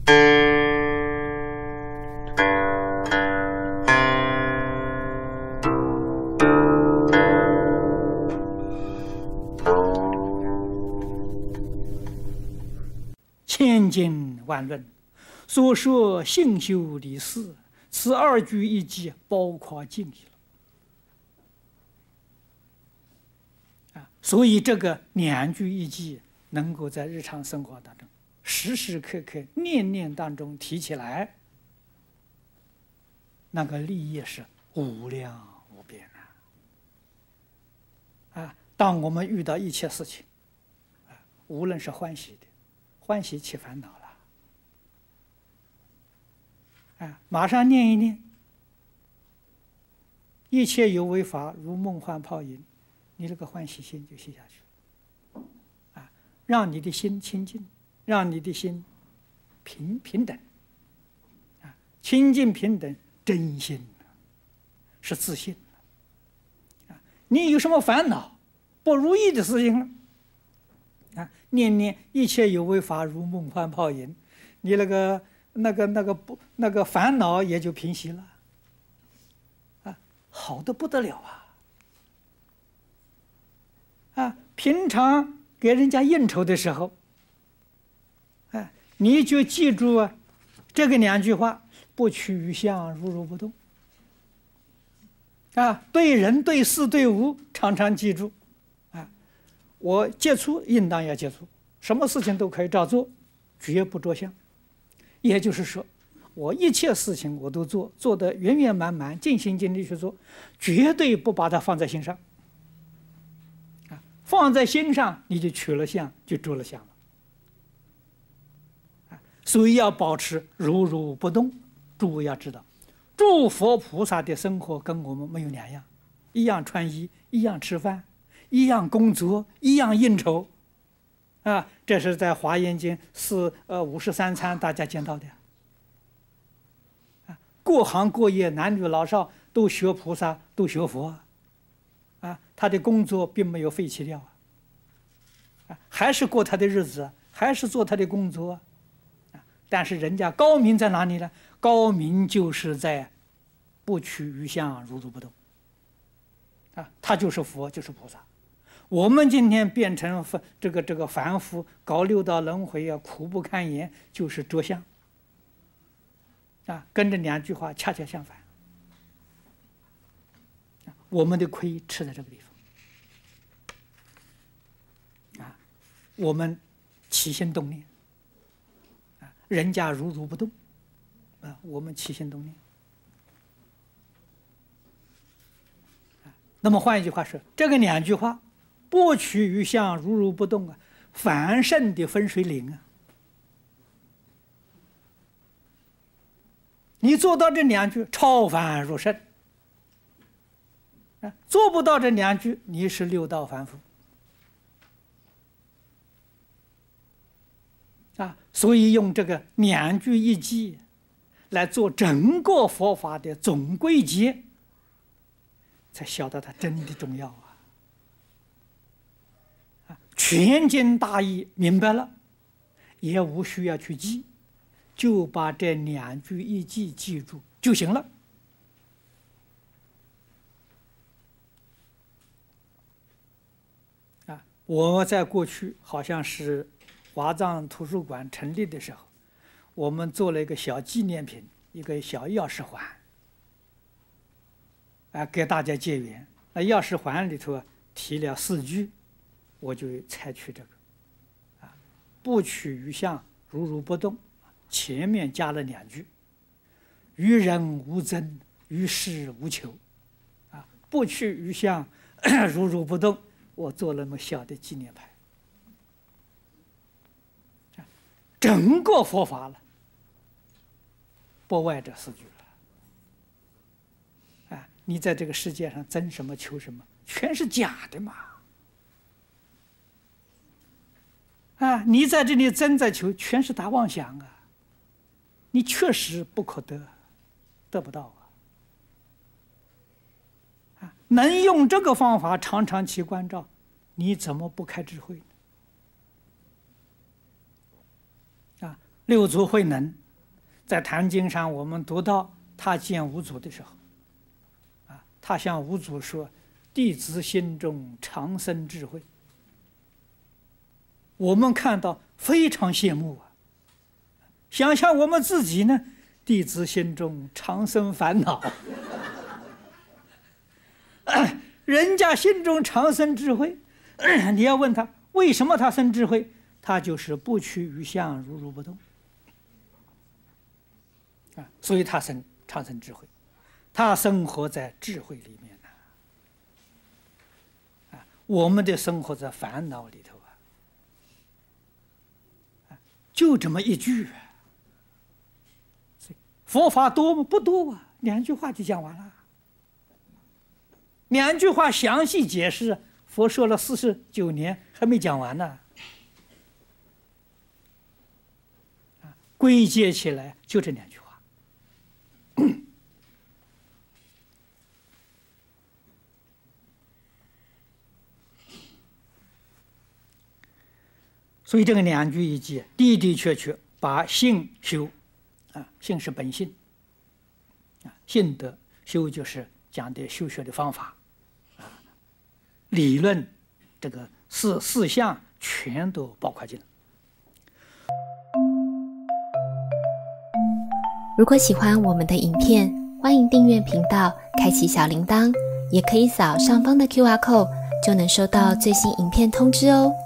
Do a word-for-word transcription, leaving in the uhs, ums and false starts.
千经万论，所说性修理事，此二句一记，包括尽矣了。啊，所以这个两句一记，能够在日常生活当中，时时刻刻、念念当中提起来，那个利益是无量无边啊！啊，当我们遇到一切事情，啊，无论是欢喜的，欢喜起烦恼了，啊，马上念一念，一切有为法如梦幻泡影，你这个欢喜心就卸下去了，啊，让你的心清净，让你的心平平等，啊，清净平等，真心是自信，啊，你有什么烦恼、不如意的事情了？啊，念念一切有为法如梦幻泡影，你那个那个那个不那个烦恼也就平息了，啊，好的不得了啊！啊，平常给人家应酬的时候，啊，你就记住啊，这个两句话：不取于相，如如不动。啊，对人对事对物，常常记住。我接触应当要接触，什么事情都可以照做，绝不着相。也就是说，我一切事情我都做，做得圆圆满满，尽心尽力去做，绝对不把它放在心上。啊，放在心上，你就取了相，就着了相了。啊，所以要保持如如不动。诸位要知道，诸佛菩萨的生活跟我们没有两样，一样穿衣，一样吃饭。一样工作，一样应酬，啊，这是在《华严经》四呃五十三参大家见到的。啊，各行各业，男女老少都学菩萨，都学佛，啊，他的工作并没有废弃掉啊，啊，还是过他的日子，还是做他的工作，啊，但是人家高明在哪里呢？高明就是在不取于相，如如不动，啊，他就是佛，就是菩萨。我们今天变成这个这个凡夫，搞六道轮回啊，苦不堪言，就是着相啊，跟这两句话恰恰相反。我们的亏吃在这个地方啊，我们起心动念啊，人家如如不动啊，我们起心动念啊。那么换一句话说，这个两句话。不取于相，如如不动啊，凡圣的分水岭啊！你做到这两句，超凡入圣啊；做不到这两句，你是六道凡夫啊。所以用这个两句一记来做整个佛法的总归结，才晓得它真的重要啊。全经大义明白了，也无需要去记，就把这两句一记记住就行了。啊，我在过去好像是华藏图书馆成立的时候，我们做了一个小纪念品，一个小钥匙环，啊，给大家结缘。那钥匙环里头提了四句。我就采取这个，啊，不取于相，如如不动，前面加了两句，于人无争，于事无求，啊，不取于相，如如不动，我做了那么小的纪念牌，整个佛法了，不外这四句了，啊，你在这个世界上争什么求什么，全是假的嘛。啊，你在这里争在求，全是大妄想啊！你确实不可得，得不到啊！啊，能用这个方法常常去关照，你怎么不开智慧呢？啊， 六祖慧能在《坛经》上，我们读到他见五祖的时候，啊，他向五祖说：“弟子心中常生智慧。”我们看到非常羡慕啊！想想我们自己呢，弟子心中常生烦恼。人家心中常生智慧，你要问他为什么他生智慧，他就是不取于相，如如不动啊，所以他生常生智慧，他生活在智慧里面呢。啊，我们的生活在烦恼里头啊，就这么一句啊。佛法多吗？不多啊，两句话就讲完了。两句话详细解释，佛说了四十九年还没讲完呢。啊，归结起来就这两句话。所以这个两句一记，的的确确把性修，啊，性是本性，啊，性德修就是讲的修学的方法，啊，理论这个四四项全都包括进来。 如果喜欢我们的影片，欢迎订阅频道，开启小铃铛，也可以扫上方的 Q R code， 就能收到最新影片通知哦。